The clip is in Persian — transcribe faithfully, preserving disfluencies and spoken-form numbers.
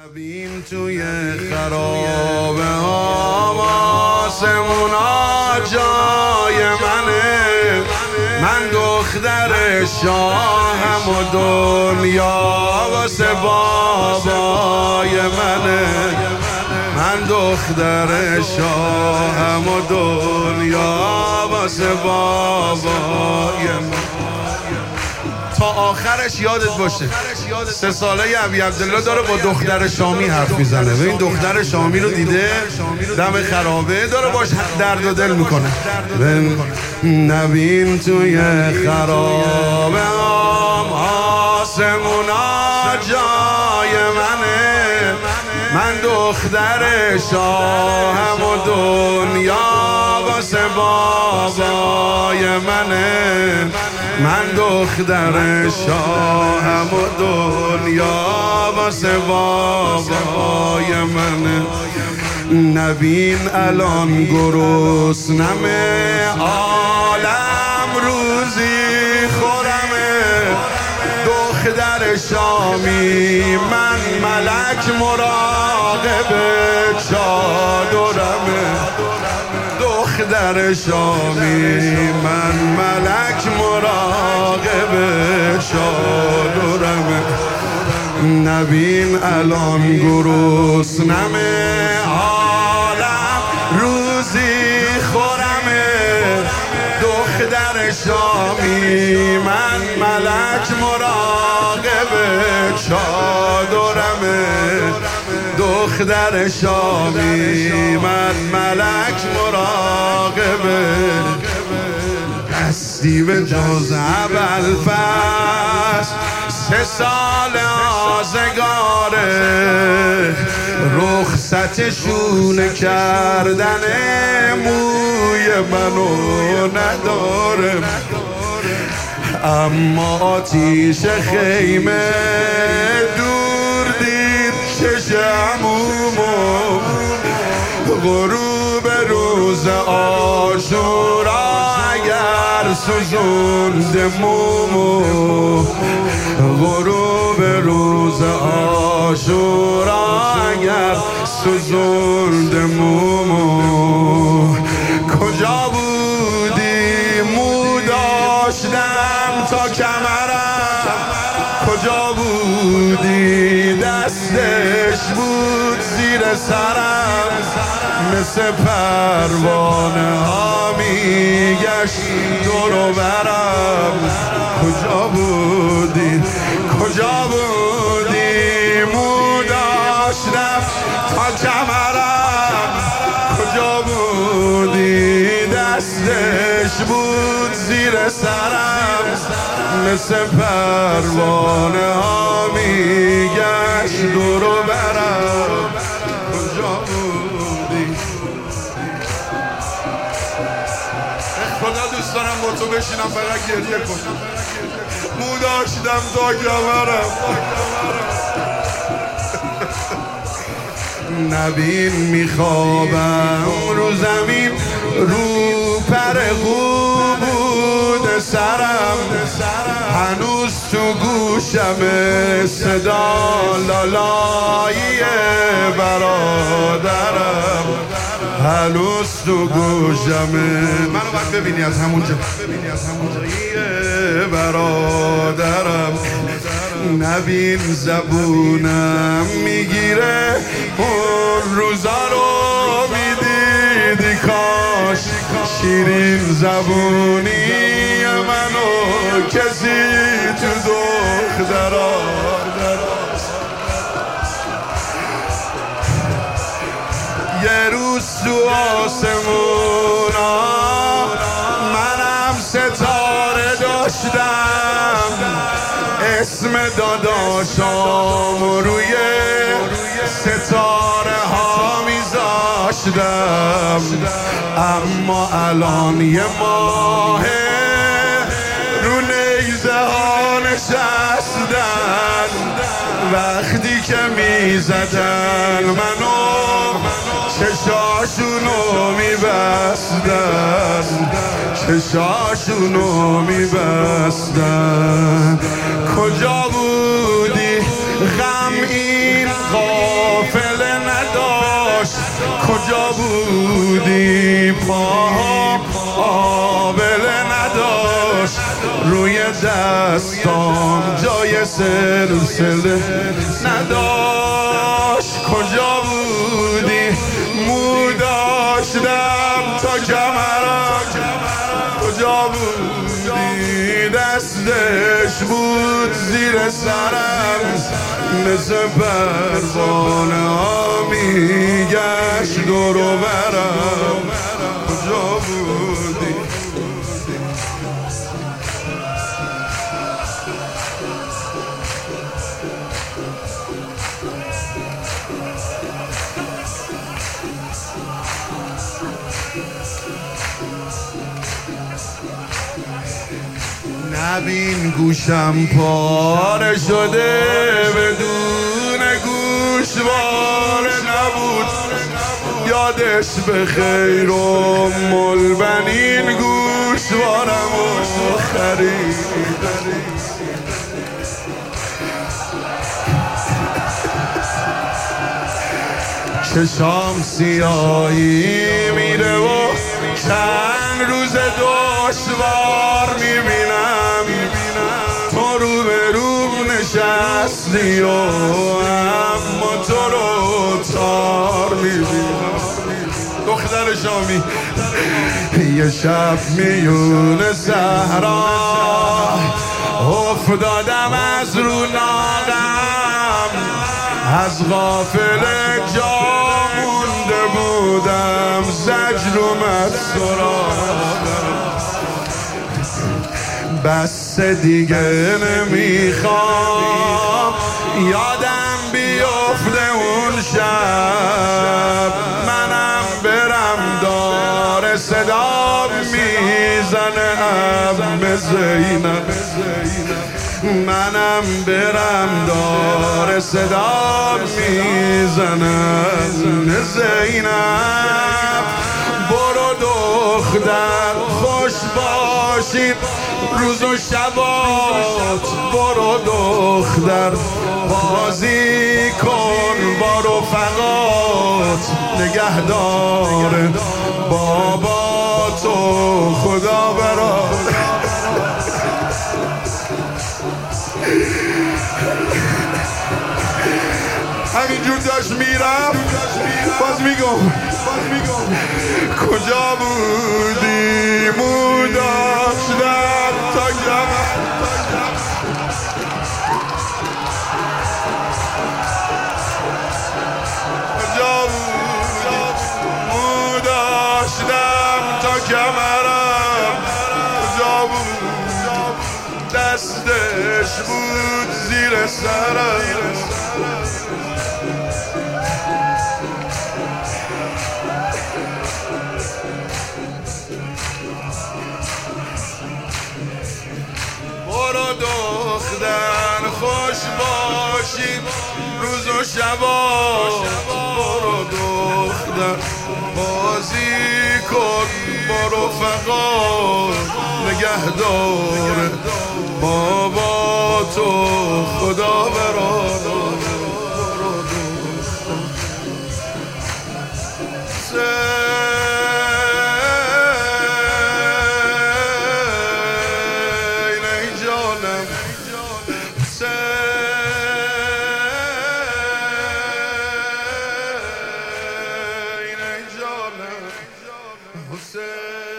نبین توی خرابه ها آسمونا جای منه، من دختر شاهم و دنیا واسه بابای منه، من دختر شاهم و دنیا واسه بابای منه. تا آخرش یادت باشه سه ساله ابی عبدالله داره با دختر شامی حرف میزنه و این دختر شامی رو دیده دم خرابه داره باش درد و دل میکنه. نبین توی خرابه هم آسمونا جای منه، من دختر شاهم و دنیا واسه بابای منه، من دختر شاهم و دنیا واسه بابای منه. نبین الان گرسنمه عالم روزی خورمه، دختر شامی من ملک مراقب چادرمه، دختر شامی من ملک مراقب چادرمه. نبین الان گرسنمه عالم روزی خورمه، دختر شامی من ملک مراقب چادرمه، دختر شامی من ملک مراقبه. دستی به جز ابوالفضل سه سال آزگاره، رخصتشون کردن موی منو نداره، اما آتیش خیمه دور دید چش عمومو، غروب روز عاشورا اگر سوزوند مومو، غروب روز عاشورا اگر سوزوند مومو. کجا بودی مو داشتم تا کمرم، کجا بودی دستش بود زیر سرم، مثل پروانه ها میگشت دور و برم. کجا بودی کجا بودی مو داشتم تا کمرم، کجا بودی دستش بود زیر سرم، مثل پروانه ها میگشت دور و برم. کجا بودی؟ خدا دوست دارم با تو بشینم فقط گریه کنم، مو داشتم تا کمرم. نبین میخوابم رو زمین رو پر خوب بود سرم، هنوز تو گوشم صدا لالایی برادرم، هنوز تو گوشم. منو باید ببینی از همونجا برادرم. نبین زبونم میگیره اون روزا رو میدیدی، کاش شیرین زبونی منو کسی تو دخترا. یه روز تو آسمونا منم ستاره داشتم، اسم داداشام روی ستاره ها میذاشتم، اما الان یه ماه رو نیزه ها نشستن، وقتی که میزدن منو چشاشونو میبستن، چشاشونو میبستن. کجا بودی غم این خواب پاها آبله نداشت، روی دستام جای سلسله نداشت. کجا بودی؟ مو داشتم تا کمرم، کجا بودی؟ دستش بود زیر سرم، مثل پروانه ها میگشت دور و برم. کجا بودی؟ نبین گوشم پاره شده، بدون گوشواره نبود. یادش به خیر و ملبنین گوشوارم و خرید. چشام سیاهی میره و چند روز دشوار میبینم تو رو به روم نشستی و اما تو رو تار میبینم. دختر شامی یه شب میون صحرا افتادم از رو ناقم، از غافل جا مونده بودم، زجر اومد سراغم. بس دیگه نمیخوام یادم بیفته اون شب، منم برم دار صدا میزنه عم زینب، منم برم دار صدا میزنم زینب. برو دختر خوش باشی روز و شبات، برو دختر بازی کن با رفقات، نگهدار بابا تو خدا برات. همینجور داشت میرم، باز میگم کجا بودی؟ مو داشتم تا کمر، کجا بودی؟ مو داشتم تا کمرم، کجا بود؟ دستش بود زیر سرم. برو دختر خوش باشی روز و شبات، برو دختر بازی کن با رفقات، نگهدار بابا تو خدا برات. Hussein